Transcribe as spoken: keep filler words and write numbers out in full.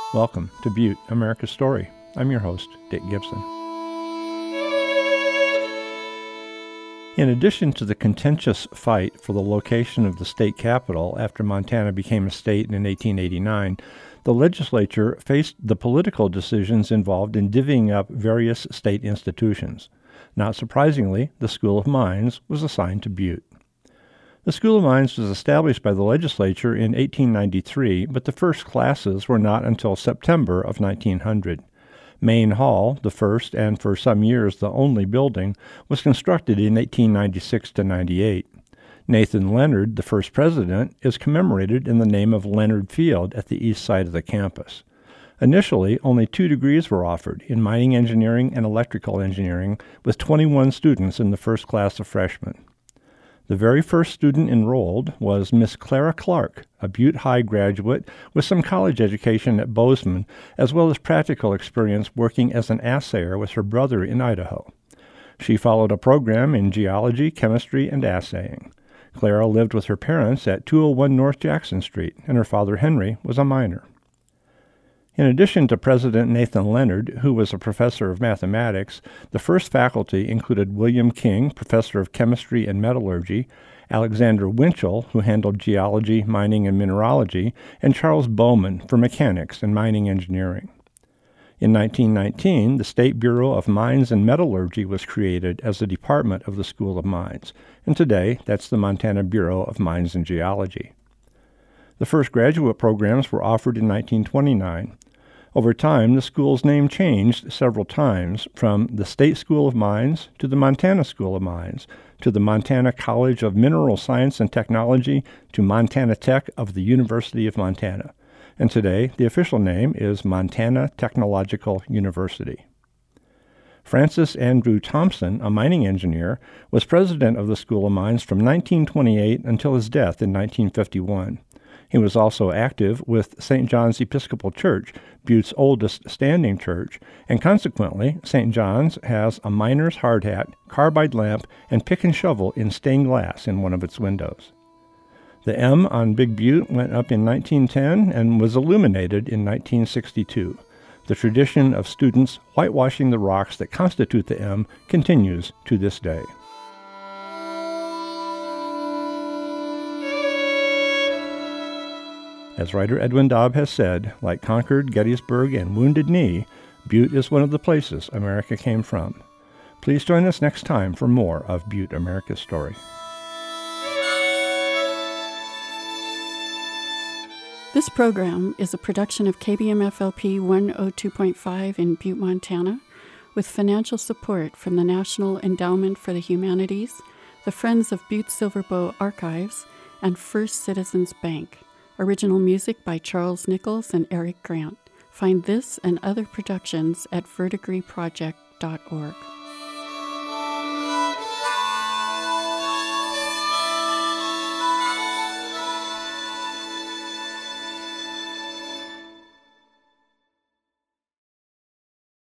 Welcome to Butte, America's Story. I'm your host, Dick Gibson. In addition to the contentious fight for the location of the state capital after Montana became a state in eighteen eighty-nine, the legislature faced the political decisions involved in divvying up various state institutions. Not surprisingly, the School of Mines was assigned to Butte. The School of Mines was established by the legislature in eighteen ninety-three, but the first classes were not until September of nineteen hundred. Main Hall, the first and for some years the only building, was constructed in eighteen ninety-six to ninety-eight. Nathan Leonard, the first president, is commemorated in the name of Leonard Field at the east side of the campus. Initially, only two degrees were offered, in mining engineering and electrical engineering, with twenty-one students in the first class of freshmen. The very first student enrolled was Miss Clara Clark, a Butte High graduate with some college education at Bozeman, as well as practical experience working as an assayer with her brother in Idaho. She followed a program in geology, chemistry, and assaying. Clara lived with her parents at two oh one North Jackson Street, and her father Henry was a miner. In addition to President Nathan Leonard, who was a professor of mathematics, the first faculty included William King, professor of chemistry and metallurgy, Alexander Winchell, who handled geology, mining, and mineralogy, and Charles Bowman for mechanics and mining engineering. In nineteen nineteen, the State Bureau of Mines and Metallurgy was created as a department of the School of Mines, and today that's the Montana Bureau of Mines and Geology. The first graduate programs were offered in nineteen twenty-nine. Over time, the school's name changed several times, from the State School of Mines to the Montana School of Mines, to the Montana College of Mineral Science and Technology, to Montana Tech of the University of Montana. And today, the official name is Montana Technological University. Francis Andrew Thompson, a mining engineer, was president of the School of Mines from nineteen twenty-eight until his death in nineteen fifty-one. He was also active with Saint John's Episcopal Church, Butte's oldest standing church, and consequently, Saint John's has a miner's hard hat, carbide lamp, and pick and shovel in stained glass in one of its windows. The M on Big Butte went up in nineteen ten and was illuminated in nineteen sixty-two. The tradition of students whitewashing the rocks that constitute the M continues to this day. As writer Edwin Dobb has said, like Concord, Gettysburg, and Wounded Knee, Butte is one of the places America came from. Please join us next time for more of Butte, America's Story. This program is a production of K B M F L P one oh two point five in Butte, Montana, with financial support from the National Endowment for the Humanities, the Friends of Butte Silverbow Archives, and First Citizens Bank. Original music by Charles Nichols and Eric Grant. Find this and other productions at verdigris project dot org.